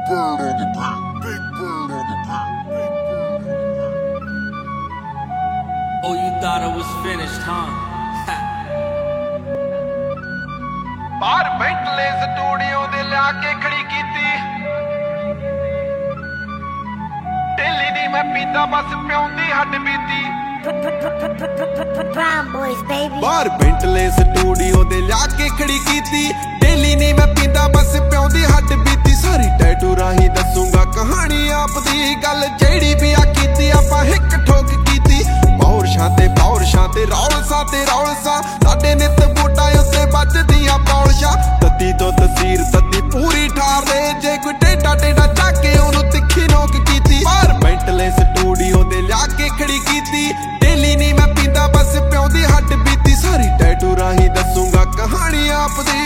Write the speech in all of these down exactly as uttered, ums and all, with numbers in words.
bird on the beat. Big bird on the beat. Oh, you thought it was finished, huh? ਬਾਹਰ Bentley studio ਦੇ ਲਿਆ ਕੇ ਖੜੀ ਕੀਤੀ ਢਿੱਲੀ ਦੀ ਮੈਂ ਪੀਂਦਾ ਬਸ ਪਿਉਂਦੀ ਹੱਡ ਬੀਤੀ Brown boys, baby. ਬਾਹਰ ਬੈਂਟਲੇ ਸਟੂਡੀਓ ਦੇ ਲਿਆ ਕੇ ਖੜੀ ਕੀਤੀ ਢਿੱਲੀ ਨਹੀਂ ਮੈਂ ਪੀਂਦਾ ਬਸ ਪਿਉਂਦੀ ਹੱਡ ਬੀਤੀ ਸਾਰੀ ਟੈਟੂ ਰਾਹੀਂ ਦੱਸੂਗਾ ਕਹਾਣੀ ਆਪ ਦੀ ਗੱਲ ਜਿਹੜੀ ਵੀ ਆ ਕੀਤੀ ਆਪਾਂ ਹਿੱਕ ਠੋਕ ਕੀਤੀ ਬੌਰਸ਼ਾਂ ਤੇ ਬੌਰਸ਼ਾਂ ਤੇ ਰੌਲਸਾਂ ਤੇ ਰੌਲਸਾਂ ਸਾਡੇ ਨਿੱਤ ਬੂਟਾਂ ਉੱਤੇ ਵੱਜਦੀਆਂ ਪੌਲਸ਼ਾਂ ਤੱਤੀ ਤੋਂ ਤਸੀਰ ਤੱਤੀ ਪੂਰੀ ਠਾਰ ਦੇ ਜੇ ਕੋਈ ਟੇਡਾ ਟੇਡਾ ਚੱਕ ਕੇ ਉਹਨੂੰ ਤਿੱਖੀ ਨੋਕ ਕੀਤੀ ਬਾਹਰ ਬੈਂਟਲੇ ਸਟੂਡੀਓ ਦੇ ਲਿਆ ਕੇ ਖੜੀ ਕੀਤੀ ਢਿੱਲੀ ਨਹੀਂ ਮੈਂ ਪੀਂਦਾ ਬਸ ਪਿਉਂਦੀ ਹੱਡ ਬੀਤੀ ਸਾਰੀ ਟੈਟੂ ਰਾਹੀਂ ਦੱਸੂਗਾ ਕਹਾਣੀ ਆਪ ਦੀ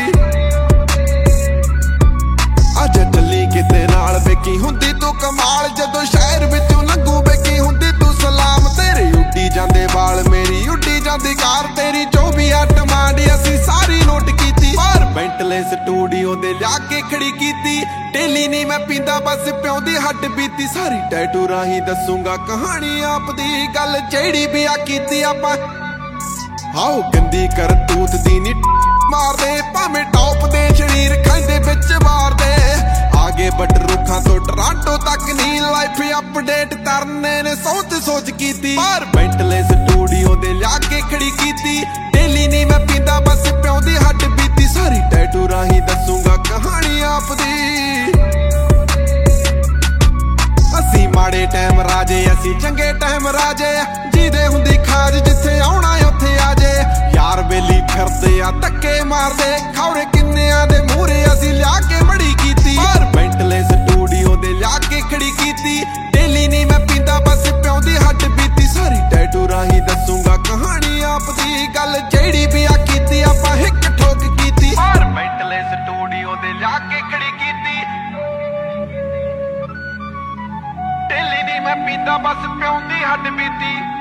ਅੱਜ ਟੱਲੀ ਕਿਤੇ ਨਾਲ ਵੇਖੀ ਹੁੰਦੀ ਤੂੰ ਕਮਾਲ ਜਦੋਂ ਸ਼ਹਿਰ ਵਿੱਚੋਂ ਲੰਘੂ ਵੇਖੀ ਹੁੰਦੀ ਤੂੰ ਸਲਾਮ ਤੇਰੇ ਉੱਡੀ ਜਾਂਦੇ ਵਾਲ ਮੇਰੀ ਉੱਡੀ ਜਾਂਦੀ ਕਾਰ ਤੇਰੀ ਜੋ ਵੀ ਆ ਡਿਮਾਂਡ ਅਸੀਂ ਸਾਰੀ ਨੋਟ ਕੀਤੀ ਬਾਹਰ ਬੈਂਟਲੇ ਸਟੂਡੀਓ ਦੇ ਲਿਆ ਕੇ ਖੜੀ ਕੀਤੀ ਢਿੱਲੀ ਨਹੀਂ ਮੈਂ ਪੀਂਦਾ ਬਸ ਪਿਉਂਦੀ ਹੱਡ ਬੀਤੀ ਸਾਰੀ ਟੈਟੂ ਰਾਹੀਂ ਦੱਸੂਗਾ ਕਹਾਣੀ ਆਪ ਦੀ ਗੱਲ ਜਿਹੜੀ ਵੀ ਆ ਕੀਤੀ ਆਪਾਂ ਹਾਓ ਗੰਦੀ ਕਰਤੂਤ ਦੀ ਨੀ ਮਾਰਦੇ ਭਾਵੇਂ ਟੌਪ ਦੇ ਸ਼ਰੀਰ ਖਾਂਦੇ ਵਿੱਚ ਮਾਰਦੇ ਆਗੇ ਬੱਟ ਰੁੱਖਾਂ ਤੋਂ ਟਰਾਂਟੋ ਤੱਕ ਨੀ ਲਾਈਫ ਅਪਡੇਟ ਤਰਨੇ ਨੇ ਸੋਚ ਸੋਚ ਕੀਤੀ ਬਾਹਰ ਬੈਂਟਲੇ ਸਟੂਡੀਓ ਦੇ ਲਿਆ ਕੇ ਖੜੀ ਕੀਤੀ ਢਿੱਲੀ ਨਹੀਂ ਮੈਂ ਪੀਂਦਾ ਬਸ ਪਿਉਂਦੀ ਹੱਡ ਬੀਤੀ ਸਾਰੀ ਟੈਟੂ ਰਾਹੀਂ ਦੱਸੂਗਾ ਕਹਾਣੀ ਆਪ ਦੀ ਅਸੀਂ ਮਾੜੇ ਟਾਈਮ ਰਾਜੇ ਅਸੀਂ ਚੰਗੇ ਟਾਈਮ ਰਾਜੇ ਜਿਹਦੇ ਹੁੰਦੀ ਖਾਜ ਜਿੱਥੇ ਆਉਣਾ ਉੱਥੇ ਆਜੇ ਯਾਰ ਬੇਲੀ ਫਿਰਦੇ ਆ ਧੱਕੇ ਮਾਰਦੇ ਖੌਰੇ ਕਿੰਨਿਆਂ ਦੇ ਮੂਹਰੇ ਅਸੀਂ ਲਿਆ ਕੇ ਮੜੀ ਕੀਤੀ ਬਾਹਰ ਬੈਂਟਲੇ ਸਟੂਡੀਓ ਦੇ ਲਿਆ ਕੇ ਖੜੀ ਕੀਤੀ ਢਿੱਲੀ ਨਹੀਂ ਮੈਂ ਪੀਂਦਾ ਬਸ ਪਿਉਂਦੀ ਹੱਡ ਬੀਤੀ ਸਾਰੀ ਟੈਟੂ ਰਾਹੀਂ ਦੱਸੂਗਾ ਕਹਾਣੀ ਆਪ ਦੀ ਗੱਲ ਜਿਹੜੀ ਵੀ ਆ ਕੀਤੀ ਆਪਾਂ ਹਿੱਕ ਠੋਕ ਕੀਤੀ ਬਾਹਰ ਬੈਂਟਲੇ ਸਟੂਡੀਓ ਦੇ ਲਿਆ ਕੇ ਖੜੀ ਕੀਤੀ ਢਿੱਲੀ ਨਹੀਂ ਮੈਂ ਪੀਂਦਾ ਬਸ ਪਿਉਂਦੀ ਹੱਡ ਬੀਤੀ